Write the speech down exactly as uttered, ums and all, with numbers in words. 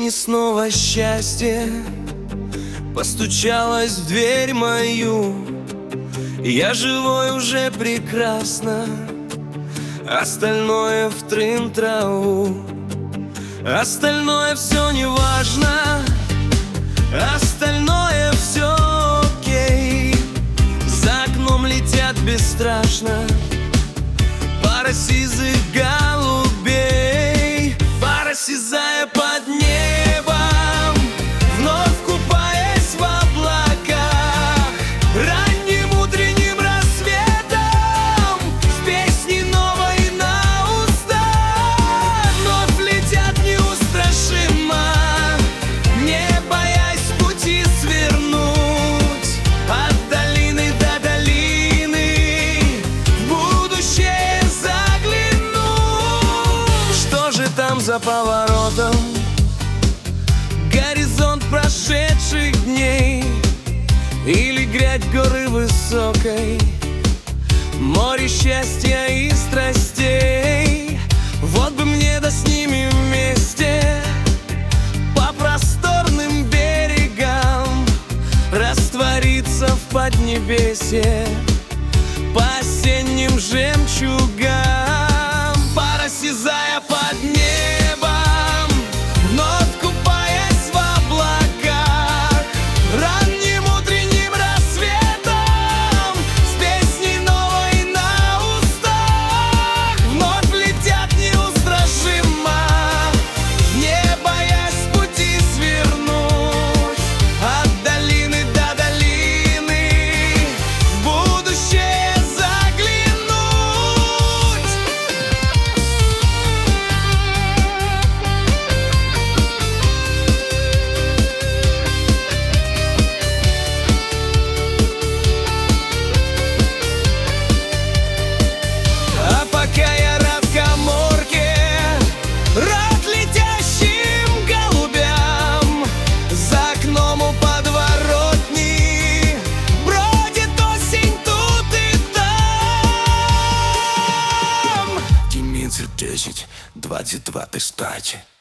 И снова счастье постучалось в дверь мою. Я живой уже прекрасно, остальное в трын-траву. Остальное все не важно, остальное все окей. За окном летят бесстрашно пара сизых голубей. Пара сизая под небом, вновь купаясь в облаках. Ранним утренним рассветом с песней новой на устах вновь летят неустрашимо, не боясь пути свернуть от долины до долины, в будущее заглянуть. Что же там за поворотом? Горизонт прошедших дней или грядь горы высокой, море счастья и страстей. Вот бы мне да с ними вместе по просторным берегам раствориться в поднебесье по осенним жемчугам. Пара сизая под небом, вновь купаясь в облаках. Ранним утренним рассветом с песней новой на устах вновь летят неустрашимо, не боясь пути свернуть от долины до долины, в будущее заглянуть. А пока я рад каморке, рад летящим голубям, за окном у подворотни бродит осень тут и там. Димитр десять, двадцать два тестачи.